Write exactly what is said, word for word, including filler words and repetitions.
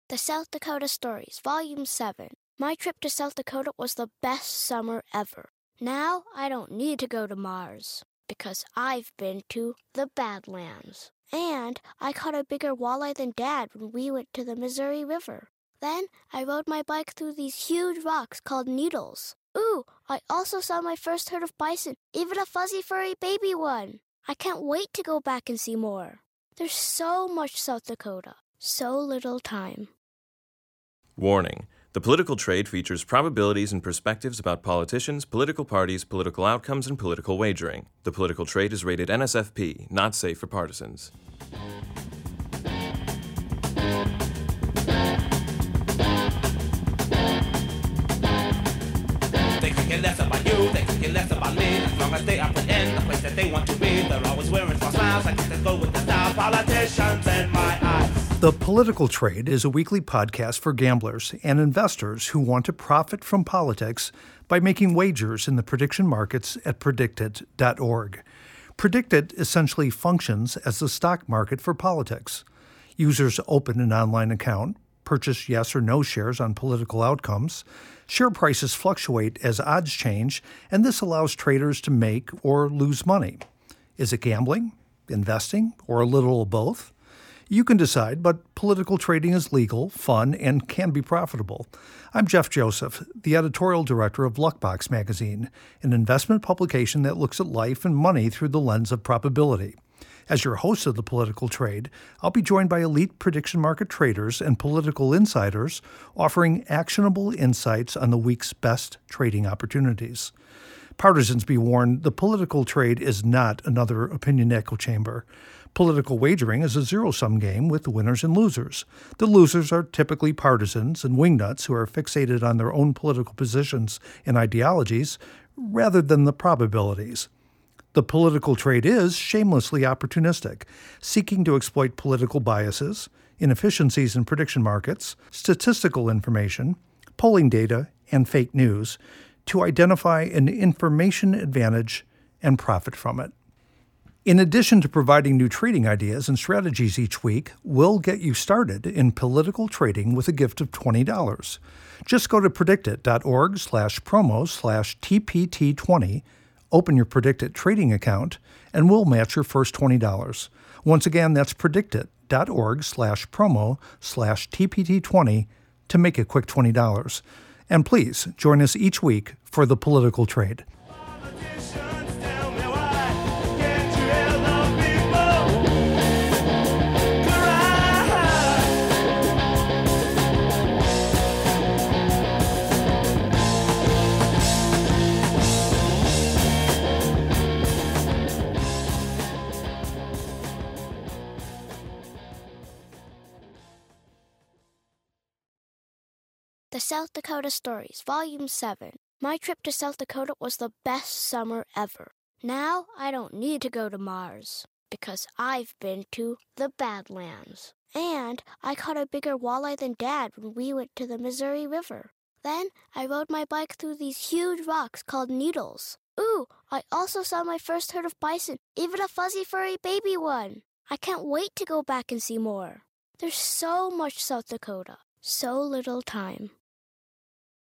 The South Dakota Stories, Volume seven. My trip to South Dakota was the best summer ever. Now I don't need to go to Mars, because I've been to the Badlands. And I caught a bigger walleye than Dad when we went to the Missouri River. Then I rode my bike through these huge rocks called needles. Ooh, I also saw my first herd of bison, even a fuzzy furry baby one. I can't wait to go back and see more. There's so much South Dakota, so little time. Warning. The political trade features probabilities and perspectives about politicians, political parties, political outcomes, and political wagering. The political trade is rated N S F P, not safe for partisans. They could care less about you, they could care less about me. As long as they are put in the place that they want to be. They're always wearing false smiles, I guess they go with the style. Politicians in my eyes. The Political Trade is a weekly podcast for gamblers and investors who want to profit from politics by making wagers in the prediction markets at predicted dot org. Predicted essentially functions as the stock market for politics. Users open an online account, purchase yes or no shares on political outcomes. Share prices fluctuate as odds change, and this allows traders to make or lose money. Is it gambling, investing, or a little of both? You can decide, but political trading is legal, fun, and can be profitable. I'm Jeff Joseph, the editorial director of Luckbox Magazine, an investment publication that looks at life and money through the lens of probability. As your host of The Political Trade, I'll be joined by elite prediction market traders and political insiders offering actionable insights on the week's best trading opportunities. Partisans be warned, the political trade is not another opinion echo chamber. Political wagering is a zero-sum game with winners and losers. The losers are typically partisans and wingnuts who are fixated on their own political positions and ideologies rather than the probabilities. The political trade is shamelessly opportunistic, seeking to exploit political biases, inefficiencies in prediction markets, statistical information, polling data, and fake news to identify an information advantage and profit from it. In addition to providing new trading ideas and strategies each week, we'll get you started in political trading with a gift of twenty dollars. Just go to predicted dot org slash promo slash T P T twenty, open your Predicted trading account, and we'll match your first twenty dollars. Once again, that's predicted dot org slash promo slash T P T twenty to make a quick twenty dollars. And please join us each week for the political trade. The South Dakota Stories, Volume seven. My trip to South Dakota was the best summer ever. Now I don't need to go to Mars, because I've been to the Badlands. And I caught a bigger walleye than Dad when we went to the Missouri River. Then I rode my bike through these huge rocks called needles. Ooh, I also saw my first herd of bison, even a fuzzy furry baby one. I can't wait to go back and see more. There's so much South Dakota, so little time.